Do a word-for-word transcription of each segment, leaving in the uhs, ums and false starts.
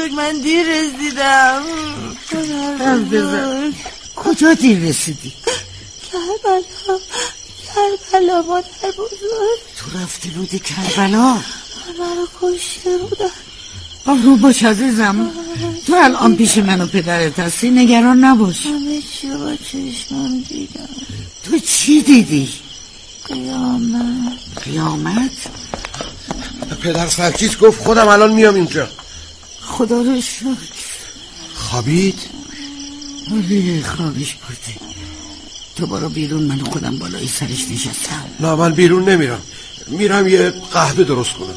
بزرگ من دیر رسیدم. مادر بزرگ کجا دیر رسیدی؟ کربلا کربلا مادر بزرگ. تو رفتی بودی کربلا؟ منو کشته بودن. آروم باش عزیزم، تو الان پیش من و پدرت هستی، نگران نباش. همه چی با چشمم دیدم. تو چی دیدی؟ قیامت. قیامت؟ پدر سرکیس گفت خودم الان میام اینجا. خدا رو شکر. خوابید؟ آره خوابش برده. تو برو بیرون، من خودم بالای سرش نشستم. نه من بیرون نمیرم، میرم یه قهوه درست کنم.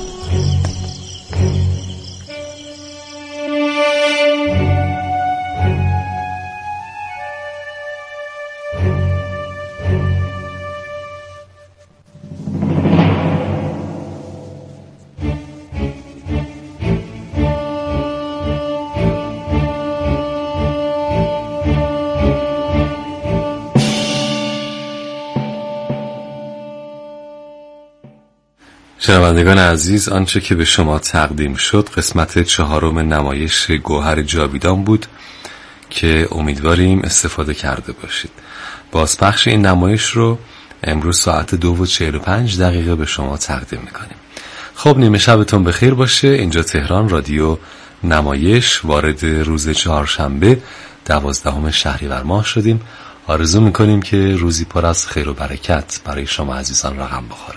شنوندگان عزیز، آنچه که به شما تقدیم شد قسمت چهارم نمایش گوهر جاویدان بود که امیدواریم استفاده کرده باشید. بازپخش این نمایش رو امروز ساعت دو و چهل و پنج دقیقه به شما تقدیم میکنیم. خب نیمه شبتون بخیر باشه. اینجا تهران، رادیو نمایش. وارد روز چهارشنبه دوازدهم شهریور ماه شدیم. آرزو میکنیم که روزی پر از خیر و برکت برای شما عزیزان رقم بخوره.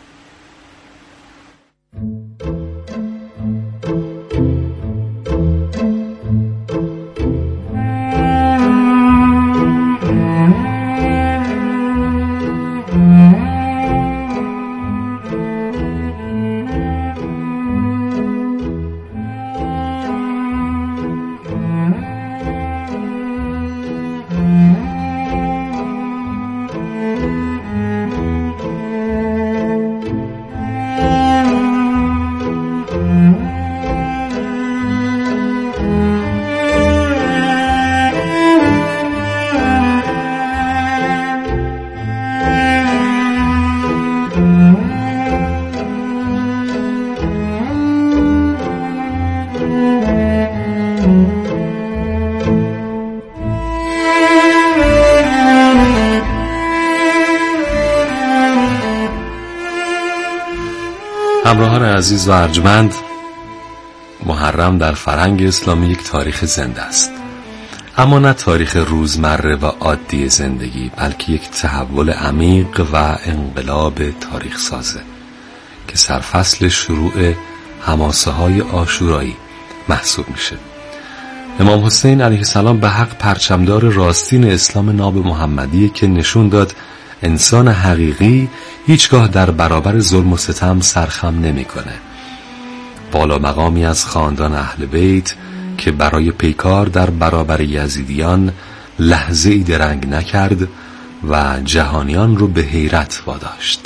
همراهان عزیز و ارجمند، محرم در فرهنگ اسلامی یک تاریخ زنده است، اما نه تاریخ روزمره و عادی زندگی، بلکه یک تحول عمیق و انقلاب تاریخ سازه که سرفصل شروع حماسه های عاشورایی محسوب میشه. امام حسین علیه السلام به حق پرچمدار راستین اسلام ناب محمدیه که نشون داد انسان حقیقی هیچگاه در برابر ظلم و ستم سرخم نمیکنه. بالا مقامی از خاندان اهل بیت که برای پیکار در برابر یزیدیان لحظه ای درنگ نکرد و جهانیان رو به حیرت واداشت.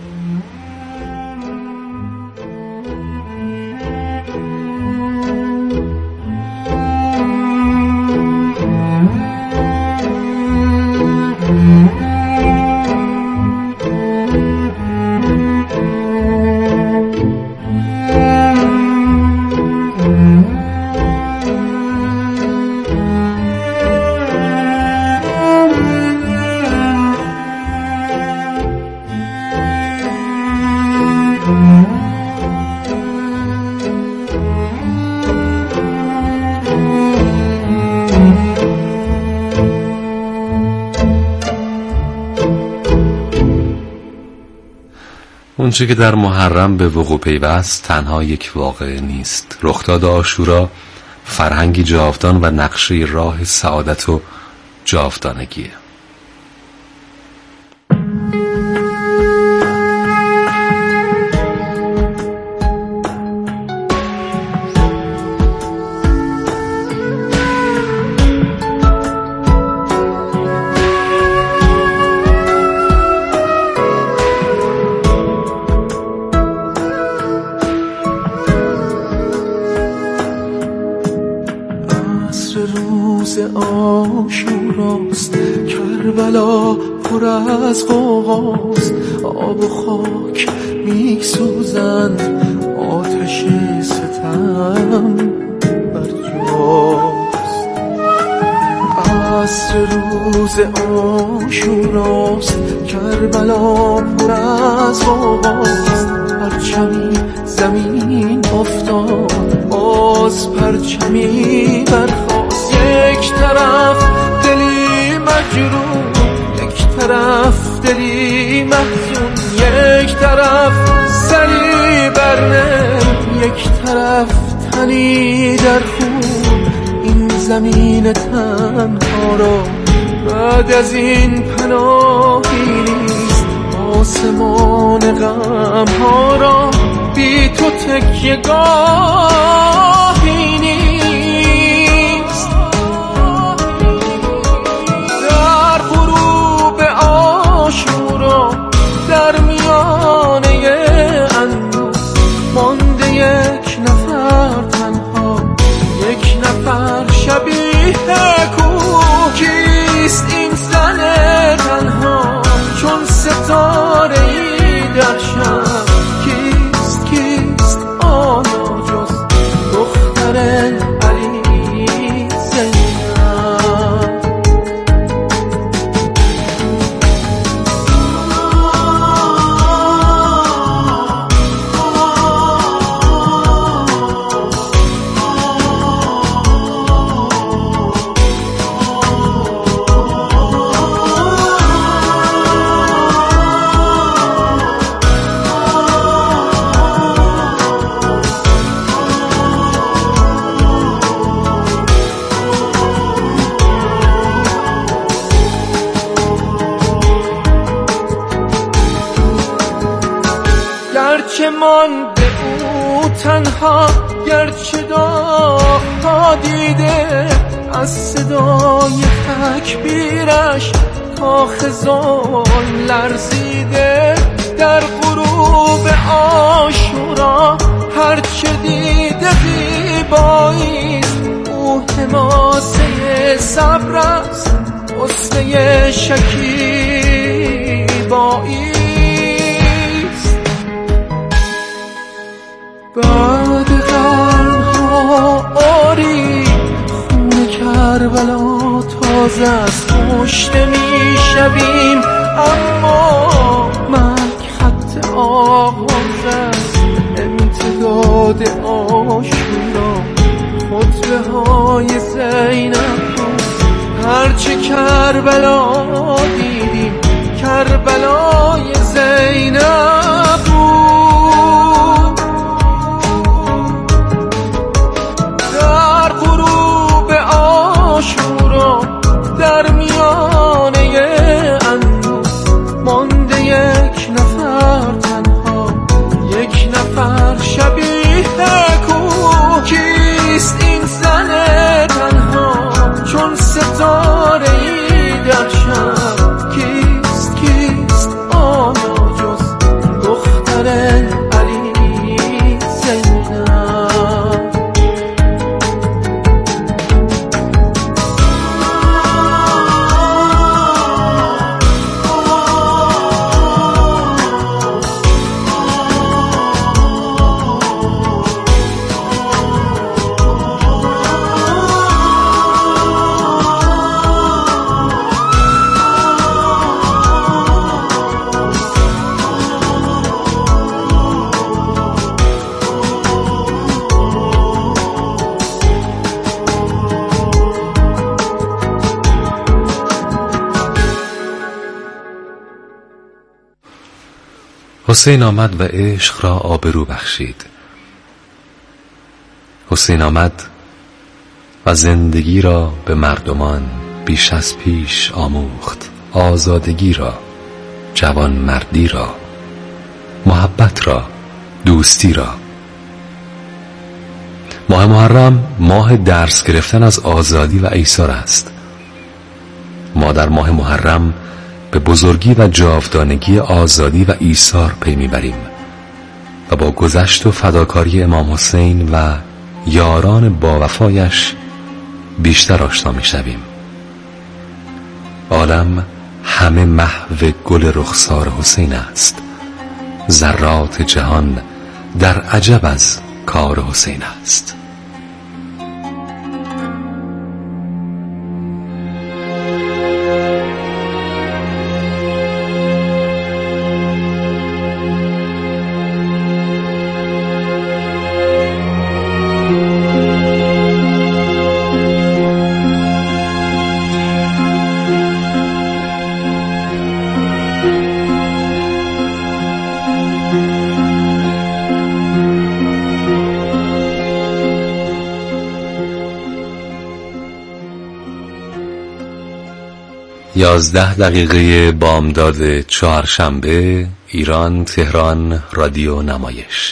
اونچه که در محرم به وقوع پیوست تنها یک واقعه نیست. رخداد عاشورا فرهنگی جاودان و نقشه راه سعادت و جاودانگیه. عاشوراست، کربلا پر از غوغاست، آب و خاک می سوزند آتش ستم. عصر روز عاشوراست، کربلا پر از غوغاست. پرچمی زمین افتاد، باز پرچمی برخاست. یک طرف دلی مجروح، یک طرف دلی محزون، یک طرف سری برنه، یک طرف تنی در خون. این زمین تنها را بعد از این پناهی نیست، آسمان غم ها را بی تو تکیه گاهی نیست. در غروب عاشورا در میانه اندوه مانده یک نفر تنها، یک نفر شبیه کوه. کیست این زن تنها چون ستاره ای در شب؟ کیست کیست آیا جز دختر علی زینب؟ گرچه مانده او تنها، گرچه داغ‌ها دیده، از صدای تکبیرش کاخ ظلم لرزیده. در غروب عاشورا هرچه دیده زیباییست، او حماسه صبر است، غصه شکیبایی. بعد قرنها آری خون کربلا تازه است، کشته می شویم اما مرگ خط آغاز است. امتداد عاشورا خطبه های زینب بود، هرچه کربلا دیدیم کربلای زینب بود. در میانه اندوه مانده یک نفر تنها، یک نفر شبیه کوه. کیست این زن تنها چون ستاره ای در شب؟ کیست کیست آیا جز دختر علی زینب؟ حسین آمد و عشق را آبرو بخشید. حسین آمد و زندگی را به مردمان بیش از پیش آموخت، آزادگی را، جوان مردی را، محبت را، دوستی را. ماه محرم ماه درس گرفتن از آزادی و ایثار است. ما در ماه محرم به بزرگی و جاودانگی آزادی و ایثار پی میبریم و با گذشت و فداکاری امام حسین و یاران با وفایش بیشتر آشنا میشویم. عالم همه محو گل رخسار حسین است، ذرات جهان در عجب از کار حسین است. یازده دقیقه بامداد چهارشنبه، ایران، تهران، رادیو نمایش.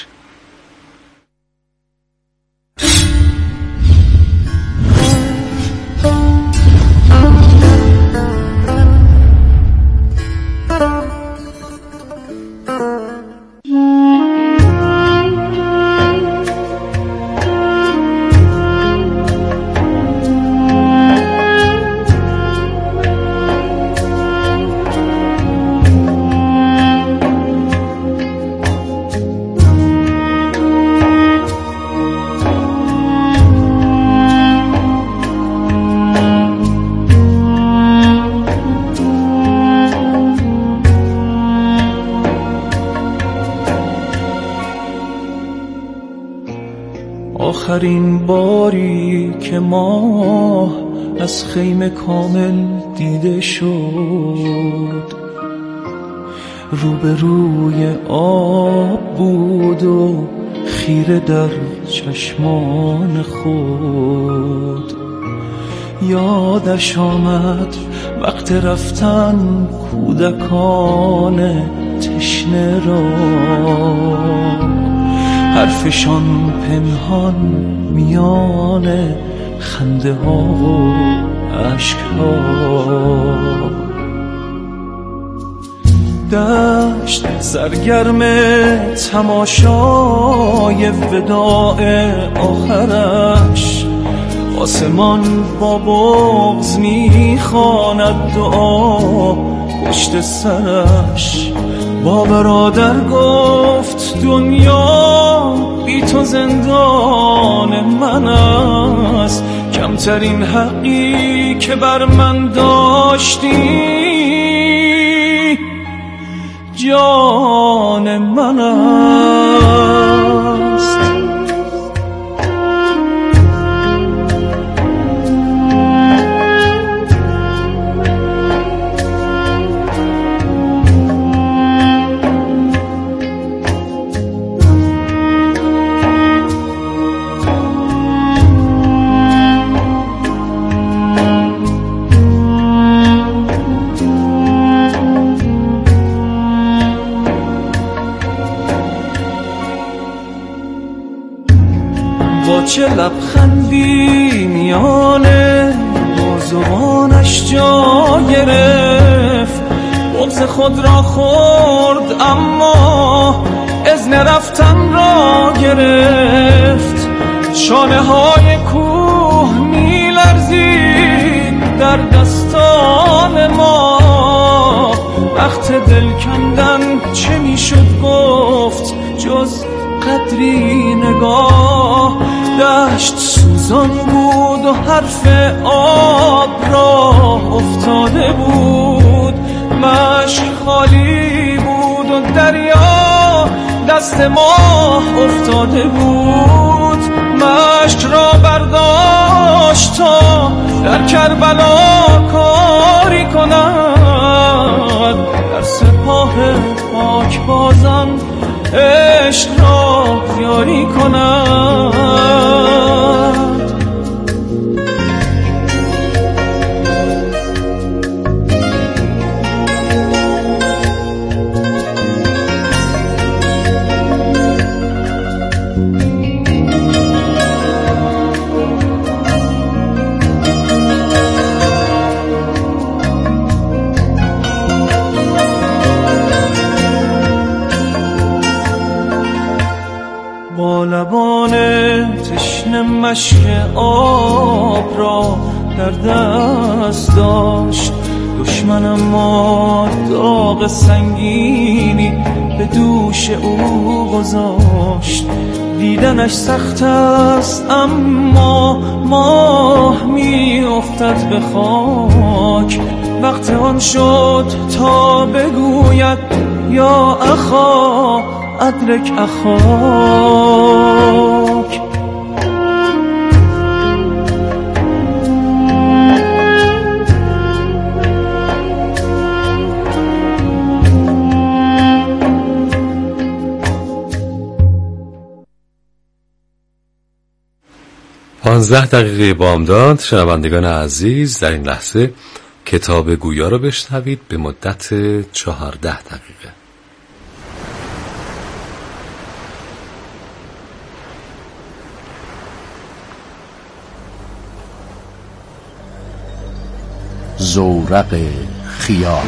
آخرین باری که ماه از خیمه کامل دیده شد، روبروی آب بود و خیره در چشمان خود. یادش آمد وقت رفتن کودکان تشنه را، حرفشان پنهان میان خنده ها و عشق ها. دشت سرگرم تماشای وداع آخرش، آسمان با بغض میخواند دعا پشت سرش. با برادر گفت دنیا بی تو زندان من است، کمترین حقی که بر من داشتی جان من است. چه لبخندی میانه بازوانش جا گرفت، بغض خود را خورد اما اذن رفتن را گرفت. شانه های کوه میلرزید در دستان ما، وقت دل کندن چه میشد گفت جز قدری نگاه. دشت سوزان بود و حرف آب را افتاده بود، مشک خالی بود و دریا دست ماه افتاده بود. مشک را برداشت تا در کربلا کاری کند، در سپاه پاک بازان عشق را یاری کند. با لبان تشنه مشک آب را در دست داشت دشمنم، ما داغ سنگینی به دوش او گذاشت. دیدنش سخت است اما ماه می افتد به خاک، وقت آن شد تا بگوید یا اخا ادرک اخاک. پانزده دقیقه بامداد. شنوندگان عزیز، در این لحظه کتاب گویا رو بشنوید به مدت چهارده دقیقه. زورق خیال.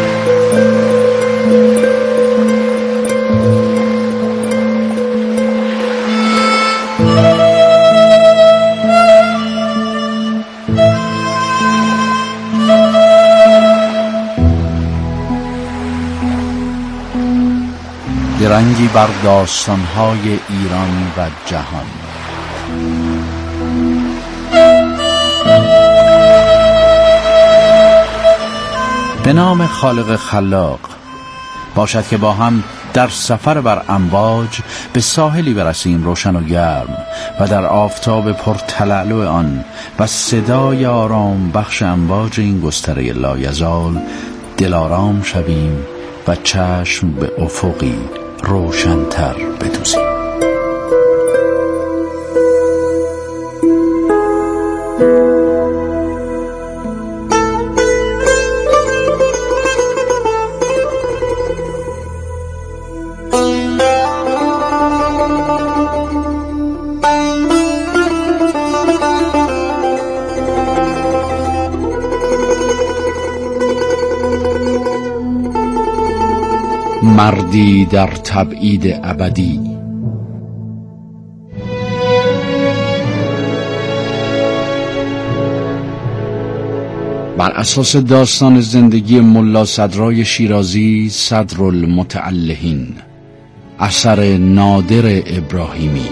درنگی بر داستان‌های ایران و جهان. به نام خالق خلاق. باشد که با هم در سفر بر امواج به ساحلی برسیم روشن و گرم و در آفتاب پرتلالو آن و صدای آرام بخش امواج این گستره لایزال دلارام شویم و چشم به افقی روشن‌تر بدوزیم. مردی در تبعید ابدی. بر اساس داستان زندگی ملا صدرای شیرازی صدرالمتعلهین، اثر نادر ابراهیمی.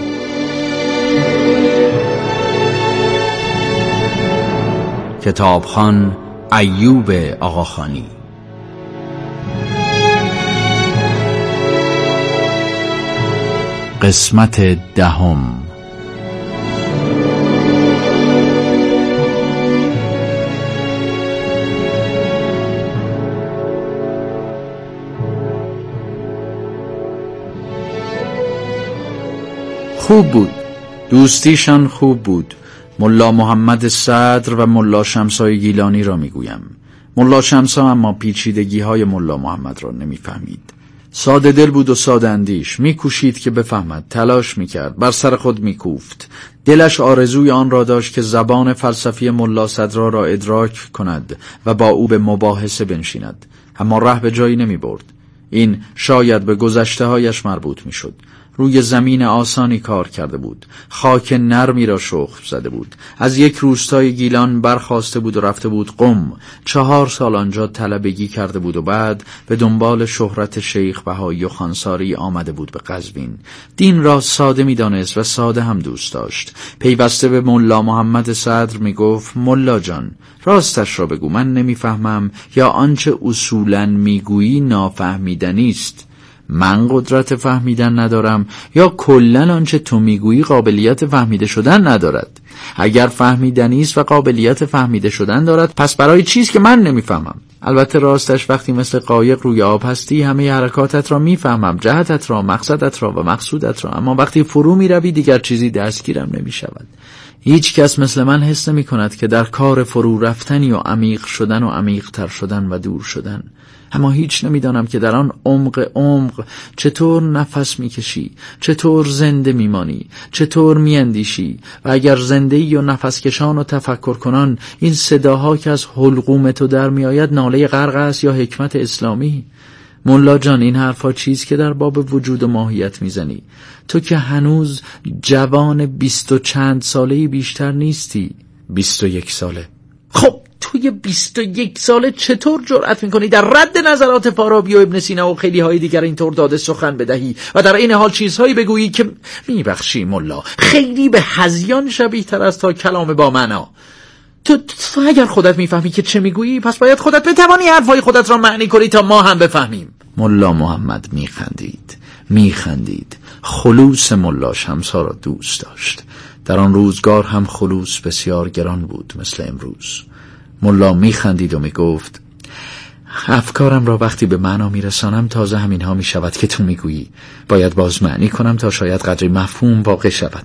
کتابخوان ایوب آقاخانی. قسمت دهم. خوب بود، دوستیشان خوب بود. ملا محمد صدر و ملا شمسای گیلانی را میگویم. ملا شمسا اما پیچیدگی های ملا محمد را نمیفهمید. ساده دل بود و ساده اندیش، میکوشید که بفهمد، تلاش میکرد، بر سر خود میکوفت. دلش آرزوی آن را داشت که زبان فلسفی ملا صدرا را ادراک کند و با او به مباحثه بنشیند، اما ره به جایی نمیبرد. این شاید به گذشته هایش مربوط میشد. روی زمین آسانی کار کرده بود، خاک نرمی را شخم زده بود. از یک روستای گیلان برخاسته بود و رفته بود قم. چهار سال آنجا طلبگی کرده بود و بعد به دنبال شهرت شیخ بهایی و خانساری آمده بود به قزوین. دین را ساده می دانست و ساده هم دوست داشت. پیوسته به ملا محمد صدر می گفت: ملا جان، راستش را بگو، من نمیفهمم یا آنچه اصولاً میگویی نافهمیدنی است. من قدرت فهمیدن ندارم یا کلن آنچه تو میگویی قابلیت فهمیده شدن ندارد؟ اگر فهمیدنی است و قابلیت فهمیده شدن دارد، پس برای چیست که من نمیفهمم؟ البته راستش وقتی مثل قایق روی آب هستی همه حرکاتت را میفهمم، جهتت را، مقصدت را و مقصودت را، اما وقتی فرو میروی دیگر چیزی دستگیرم نمیشود. هیچ کس مثل من حس نمی کند که در کار فرو رفتنی و عمیق شدن و عمیق تر شدن و دور شدن. اما هیچ نمیدانم که در آن عمق عمق چطور نفس میکشی، چطور زنده میمانی، چطور میاندیشی. و اگر زنده‌ای و نفس کشان و تفکر کنان، این صداها که از حلقوم تو در میآید ناله غرق است یا حکمت اسلامی؟ ملا جان، این حرفا چیز که در باب وجود و ماهیت میزنی؟ تو که هنوز جوان بیست و چند ساله‌ای بیشتر نیستی. بیست و یک ساله. خب توی بیست و یک ساله چطور جرأت میکنی در رد نظرات فارابی و ابن سینا و خیلی های دیگر اینطور داده سخن بدهی و در این حال چیزهایی بگویی که میبخشی ملا، خیلی به هذیان شبیه تر از تا کلام با معنا. تو, تو اگر خودت میفهمی که چه میگویی، پس باید خودت بتوانی حرفای خودت را معنی کنی تا ما هم بفهمیم. ملا محمد میخندید میخندید خلوص ملا شمسا را دوست داشت. در آن روزگار هم خلوص بسیار گران بود مثل امروز. ملا میخندید و میگفت: افکارم را وقتی به معنا میرسانم تازه همینها میشود که تو میگویی. باید باز معنی کنم تا شاید قدری مفهوم واقع شود.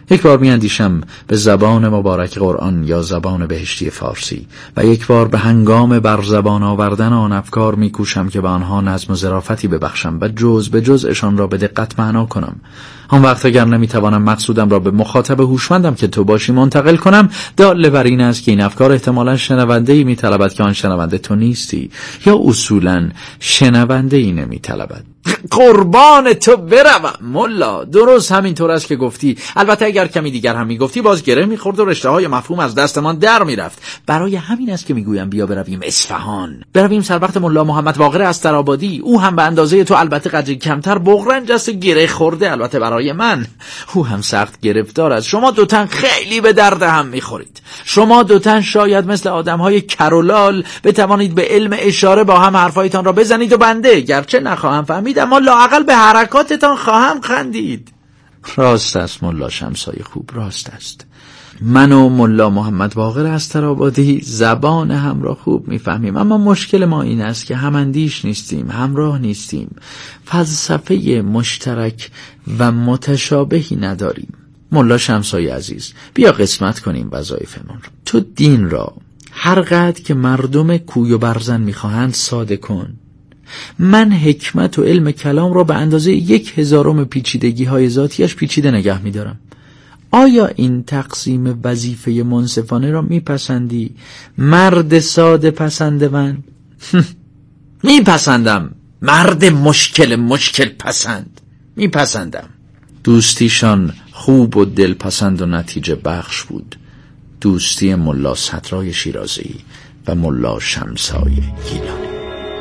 یک بار میاندیشم به زبان مبارک قرآن یا زبان بهشتی فارسی و یک بار به هنگام بر زبان آوردن آن افکار میکوشم که به آنها نظم و ظرافتی ببخشم و جز به جزشان را به دقت معنا کنم. آن وقت اگر نمیتوانم مقصودم را به مخاطب هوشمندم که تو باشی منتقل کنم، دال بر این است که این افکار احتمالاً شنونده‌ای میطلبد که آن شنونده تو نیستی، یا اصولاً شنونده‌ای نمیطلبد. قربان تو بروم ملا، درست همینطور است که گفتی. البته اگر کمی دیگر هم میگفتی باز گره میخورد و رشته های مفهوم از دستمان در میرفت. برای همین است که میگویم بیا برویم اصفهان، برویم سر وقت ملا محمد باقر استرآبادی. او هم به اندازه تو، البته قدری کمتر، بغرنج است، گره خورده. البته برای من او هم سخت گرفتار است. شما دوتن خیلی به درد هم میخورید. شما دوتن شاید مثل آدمهای کرولال بتوانید به علم اشاره با هم حرفایتان را بزنید و بنده گرچه نخواهم فهمید اما لااقل به حرکاتتان خواهم خندید. راست است ملا شمسای خوب، راست است. من و ملا محمد باقر استرآبادی زبان هم را خوب میفهمیم، اما مشکل ما این است که هماندیش نیستیم، همراه نیستیم، فلسفه مشترک و متشابهی نداریم. ملا شمسای عزیز، بیا قسمت کنیم وظایفمون را. تو دین را هر قدر که مردم کوی و برزن میخواهند ساده کن. من حکمت و علم کلام را به اندازه یک هزارم پیچیدگی های ذاتیش پیچیده نگه میدارم. آیا این تقسیم وظیفه منصفانه را میپسندی؟ مرد ساده پسند من؟ میپسندم. مرد مشکل مشکل پسند میپسندم. دوستیشان خوب و دلپسند و نتیجه بخش بود. دوستی ملا صدرای شیرازی و ملا شمسای گیلانی.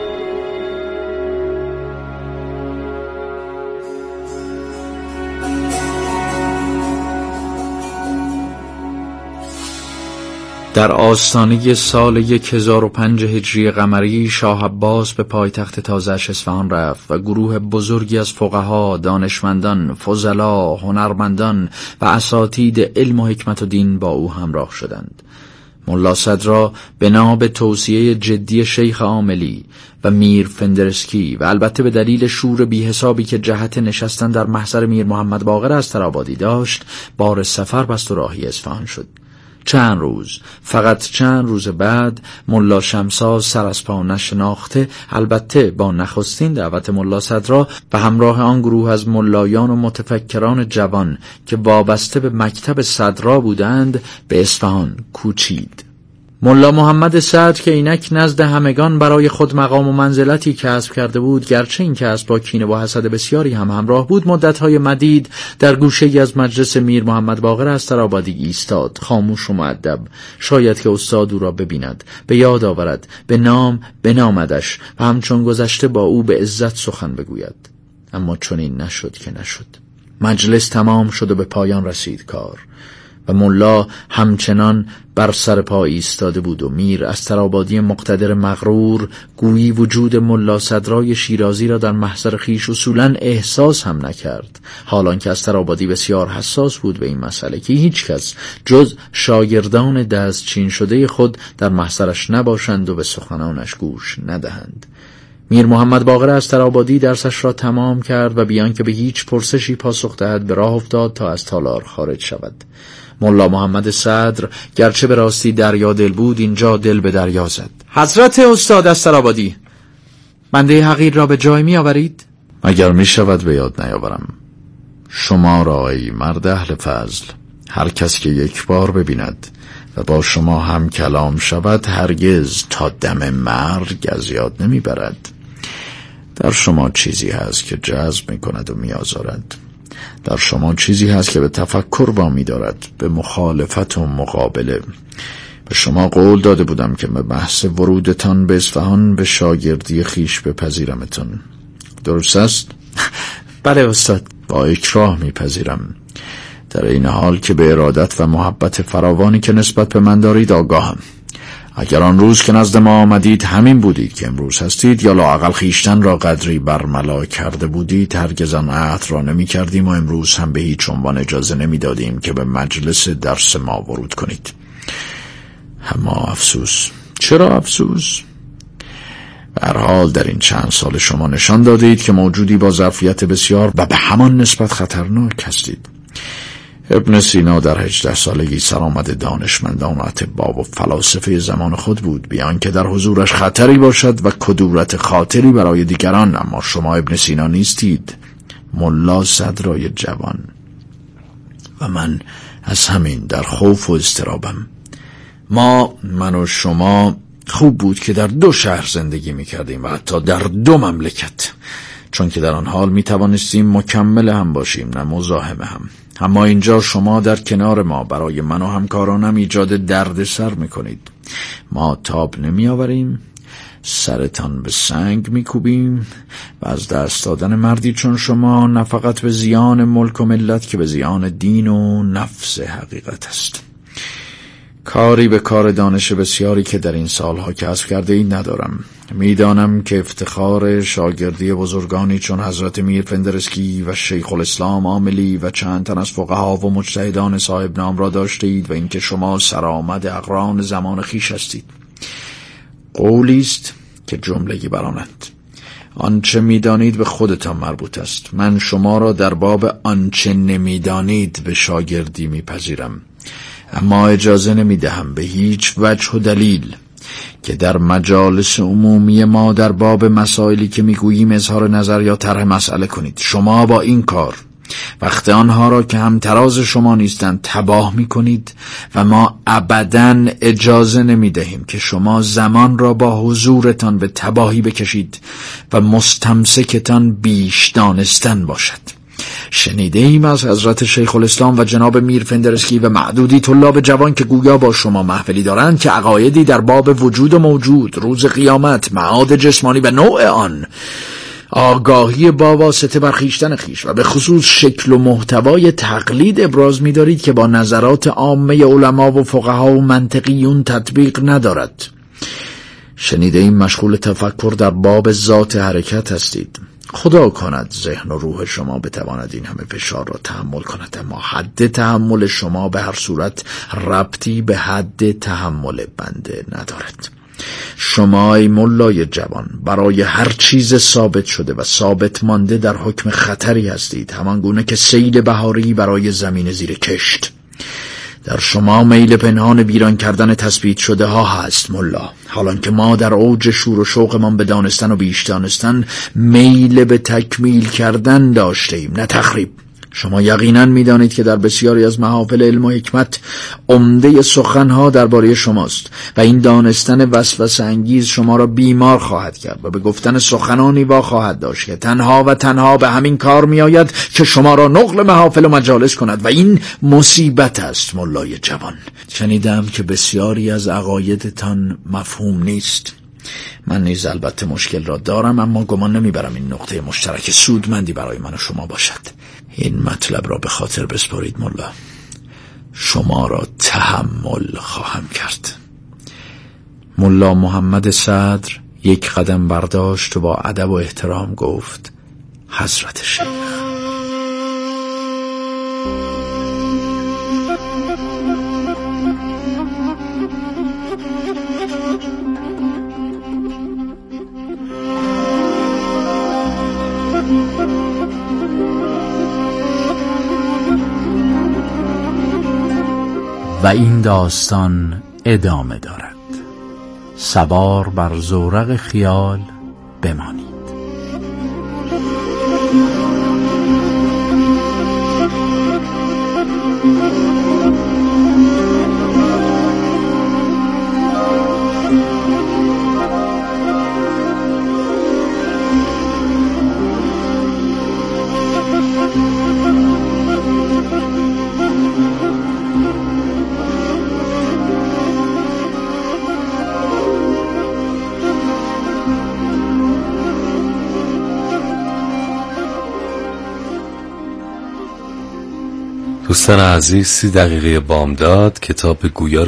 در آستانه سال یک هزار و پنج هجری قمری شاه عباس به پایتخت تازه‌اش اصفهان رفت و گروه بزرگی از فقها، دانشمندان، فضلا، هنرمندان و اساتید علم و حکمت و دین با او همراه شدند. ملا صدرا بنا به توصیه جدی شیخ عاملی و میر فندرسکی و البته به دلیل شور بی حسابی که جهت نشستن در محضر میر محمد باقر استرآبادی داشت، بار سفر بست و راهی اصفهان شد. چند روز، فقط چند روز بعد، ملا شمسا سر از پا نشناخته، البته با نخستین دعوت ملا صدرا به همراه آن گروه از ملایان و متفکران جوان که وابسته به مکتب صدرا بودند، به اصفهان کوچید. ملا محمد صدر که اینک نزد همگان برای خود مقام و منزلتی کسب کرده بود، گرچه این کسب با کینه و حسد بسیاری هم همراه بود، مدتهای مدید در گوشه‌ای از مجلس میر محمد باقر استرآبادی ایستاد، خاموش و مؤدب. شاید که استاد او را ببیند، به یاد آورد، به نام بنامدش و همچون گذشته با او به عزت سخن بگوید. اما چون این نشد که نشد. مجلس تمام شد و به پایان رسید کار و ملا همچنان بر سر پا ایستاده بود و میر استرآبادی مقتدر مغرور گویی وجود ملا صدرای شیرازی را در محضر خیش اصولاً احساس هم نکرد، حالان که استرآبادی بسیار حساس بود به این مسئله که هیچ کس جز شاگردان دستچین شده خود در محضرش نباشند و به سخنانش گوش ندهند. میر محمد باقر استرآبادی درسش را تمام کرد و بیان که به هیچ پرسشی پاسخ دهد به راه افتاد تا از تالار خارج شود. ملا محمد صدر گرچه به راستی دریا دل بود، اینجا دل به دریا زد. حضرت استاد استرآبادی، بنده حقیر را به جای می آورید؟ اگر می شود به یاد نیاورم. شما را ای مرد اهل فضل، هر کس که یک بار ببیند و با شما هم کلام شود هرگز تا دم مرگ از یاد نمی برد. در شما چیزی هست که جذب می کند و می آزارد. در شما چیزی هست که به تفکر وامی دارد، به مخالفت و مقابله. به شما قول داده بودم که به بحث ورودتان به اصفهان به شاگردی خیش بپذیرمتون. درست است؟ بله استاد. با اکراه میپذیرم، در این حال که به ارادت و محبت فراوانی که نسبت به من دارید آگاهم. اگر آن روز که نزد ما آمدید همین بودید که امروز هستید، یا لااقل خیشتن را قدری برملا کرده بودید، هرگز آن عهد را نمی کردیم و امروز هم به هیچ عنوان اجازه نمی دادیم که به مجلس درس ما ورود کنید. اما افسوس. چرا افسوس؟ به هر حال در این چند سال شما نشان دادید که موجودی با ظرفیت بسیار و به همان نسبت خطرناک هستید. ابن سینا در هجده سالگی سرآمد دانشمندان و اطباء و فلاسفه زمان خود بود، بیان که در حضورش خطری باشد و کدورت خاطری برای دیگران. اما شما ابن سینا نیستید، ملا صدرای جوان، و من از همین در خوف و اضطرابم. ما من و شما خوب بود که در دو شهر زندگی می کردیم و حتی در دو مملکت، چون که در آن حال می توانستیم مکمل هم باشیم نه مزاحم هم. اما اینجا شما در کنار ما برای من و همکارانم ایجاد درد سر می کنید. ما تاب نمی آوریم، سرتان به سنگ می کوبیم و از دست دادن مردی چون شما نه فقط به زیان ملک و ملت که به زیان دین و نفس حقیقت است. کاری به کار دانش بسیاری که در این سالها کسب کرده ای ندارم. میدانم که افتخار شاگردی بزرگانی چون حضرت میر فندرسکی و شیخ الاسلام عاملی و چند تن از فقها و مجتهدان صاحب نام را داشته اید و اینکه شما سرآمد اقران زمان خیش هستید. قولی است که جملگی برآمد. آنچه میدانید به خودتان مربوط است. من شما را در باب آنچه نمیدانید به شاگردی میپذیرم، اما اجازه نمیدهم به هیچ وجه و دلیل که در مجالس عمومی ما در باب مسائلی که میگوییم اظهار نظر یا طرح مسئله کنید. شما با این کار وقت آنها را که هم تراز شما نیستند تباه میکنید و ما ابداً اجازه نمیدهیم که شما زمان را با حضورتان به تباهی بکشید و مستمسکتان بیش دانستن باشد. شنیده ایم از حضرت شیخ الاسلام و جناب میر فندرسکی و معدودی طلاب جوان که گویا با شما محفلی دارند که عقایدی در باب وجود و موجود، روز قیامت، معاد جسمانی و نوع آن، آگاهی با واسطه بر خویشتن خویش و به خصوص شکل و محتوای تقلید ابراز می دارید که با نظرات عامه علما و فقها و منطقیون تطبیق ندارد. شنیده ایم مشغول تفکر در باب ذات حرکت هستید. خدا کند ذهن و روح شما بتواند این همه فشار را تحمل کند، اما حد تحمل شما به هر صورت ربطی به حد تحمل بنده ندارد. شما ای ملای جوان برای هر چیز ثابت شده و ثابت مانده در حکم خطری هستید، همان گونه که سیل بهاری برای زمین زیر کشت. در شما میل پنهان ویران کردن تثبیت شده ها هست ملا، حالان که ما در اوج شور و شوقمان به دانستن و بیش دانستن میل به تکمیل کردن داشته ایم نه تخریب. شما یقینا میدانید که در بسیاری از محافل علم و حکمت عمده سخنها درباره شماست و این دانستن وسوسه انگیز شما را بیمار خواهد کرد و به گفتن سخنانی وا خواهد داشت که تنها و تنها به همین کار میآید که شما را نقل محافل و مجالس کند و این مصیبت است ملای جوان. شنیدم که بسیاری از عقایدتان مفهوم نیست. من نیز البته مشکل را دارم، اما گمان نمیبرم این نقطه مشترک سودمندی برای من و شما باشد. این مطلب را به خاطر بسپارید ملا. شما را تحمل خواهم کرد. ملا محمد صدر یک قدم برداشت و با ادب و احترام گفت: حضرت شیخ. و این داستان ادامه دارد. سوار بر زورق خیال بمانید. دوستان عزیز، سی دقیقه بامداد کتاب گویا